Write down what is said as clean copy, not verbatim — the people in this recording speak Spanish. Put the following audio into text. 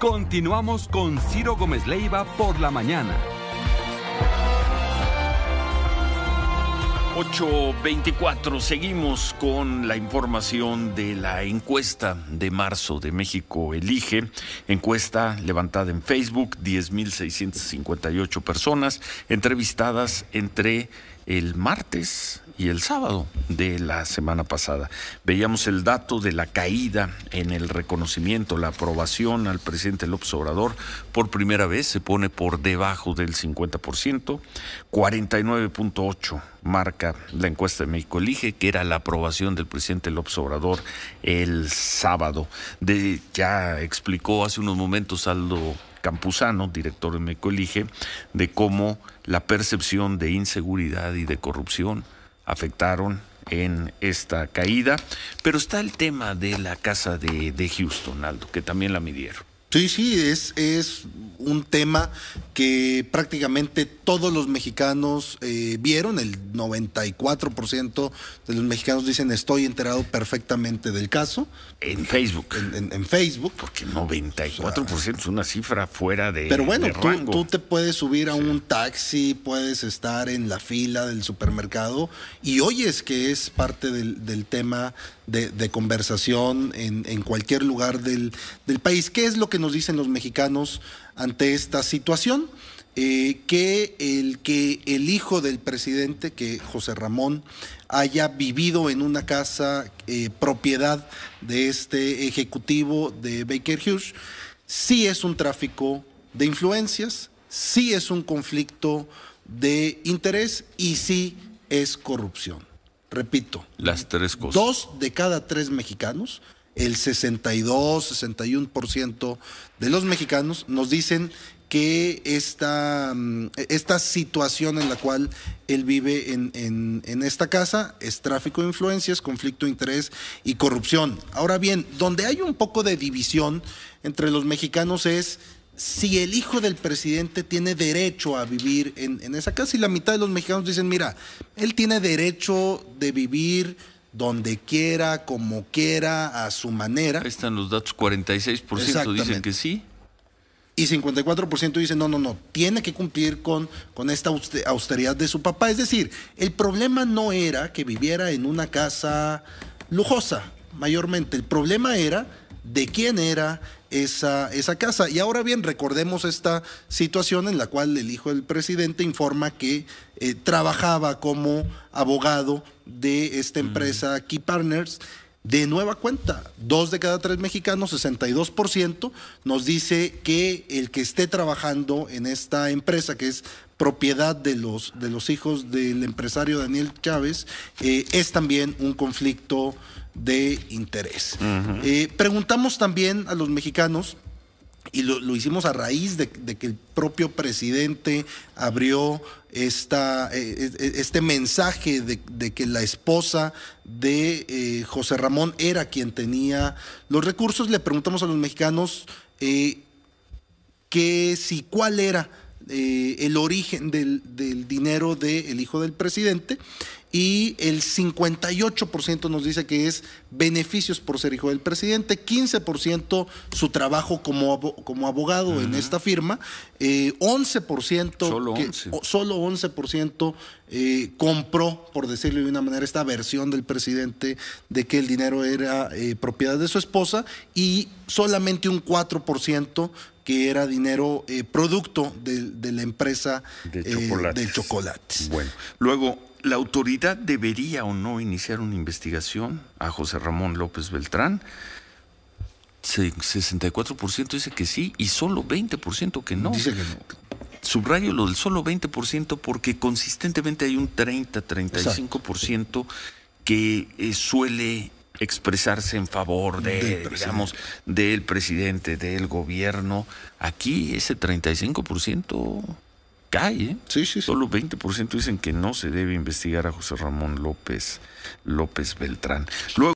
Continuamos con Ciro Gómez Leiva por la mañana. 8:24, seguimos con la información de la encuesta de marzo de México Elige, encuesta levantada en Facebook, 10,658 personas entrevistadas entre el martes y el sábado de la semana pasada. Veíamos el dato de la caída en el reconocimiento, la aprobación al presidente López Obrador. Por primera vez se pone por debajo del 50%, 49.8 marca la encuesta de México Elige, que era la aprobación del presidente López Obrador el sábado. Ya explicó hace unos momentos Aldo Campuzano, director de México Elige, de cómo la percepción de inseguridad y de corrupción afectaron en esta caída, pero está el tema de la casa de Houston, Aldo, que también la midieron. Sí, es un tema que prácticamente todos los mexicanos vieron. El 94% de los mexicanos dicen estoy enterado perfectamente del caso. En Facebook. En Facebook. Porque 94% es una cifra fuera de Pero bueno, de rango. tú te puedes subir a un taxi, puedes estar en la fila del supermercado y oyes que es parte del tema de conversación en cualquier lugar del país. ¿Qué es lo que nos dicen los mexicanos ante esta situación? Que el hijo del presidente, que José Ramón, haya vivido en una casa propiedad de este ejecutivo de Baker Hughes, sí es un tráfico de influencias, sí es un conflicto de interés y sí es corrupción. Repito, las tres cosas. 2 de cada 3 mexicanos, el 61% de los mexicanos nos dicen que esta situación en la cual él vive en esta casa es tráfico de influencias, conflicto de interés y corrupción. Ahora bien, donde hay un poco de división entre los mexicanos es si el hijo del presidente tiene derecho a vivir en esa casa, y la mitad de los mexicanos dicen, mira, él tiene derecho de vivir donde quiera, como quiera, a su manera. Ahí están los datos, 46% dicen que sí. Y 54% dicen, no, tiene que cumplir con esta austeridad de su papá. Es decir, el problema no era que viviera en una casa lujosa, mayormente. El problema era de quién era esa casa. Y ahora bien, recordemos esta situación en la cual el hijo del presidente informa que trabajaba como abogado de esta empresa Key Partners. De nueva cuenta, 2 de cada 3 mexicanos, 62%, nos dice que el que esté trabajando en esta empresa, que es propiedad de los hijos del empresario Daniel Chávez, es también un conflicto de interés. Preguntamos también a los mexicanos, y lo hicimos a raíz de que el propio presidente abrió este mensaje de que la esposa de José Ramón era quien tenía los recursos. Le preguntamos a los mexicanos cuál era el origen del dinero del hijo del presidente, y el 58% nos dice que es beneficios por ser hijo del presidente, 15% su trabajo como abogado en esta firma, 11%, solo 11% compró, por decirlo de una manera, esta versión del presidente de que el dinero era propiedad de su esposa, y solamente un 4% que era dinero producto de la empresa de chocolates. Bueno, luego, ¿la autoridad debería o no iniciar una investigación a José Ramón López Beltrán? 64% dice que sí y solo 20% que no. Dice que no. Subrayo lo del solo 20% porque consistentemente hay un 30-35% que suele expresarse en favor del presidente, del gobierno. Aquí ese 35% cae, ¿eh? Sí. Solo 20% dicen que no se debe investigar a José Ramón López Beltrán. Luego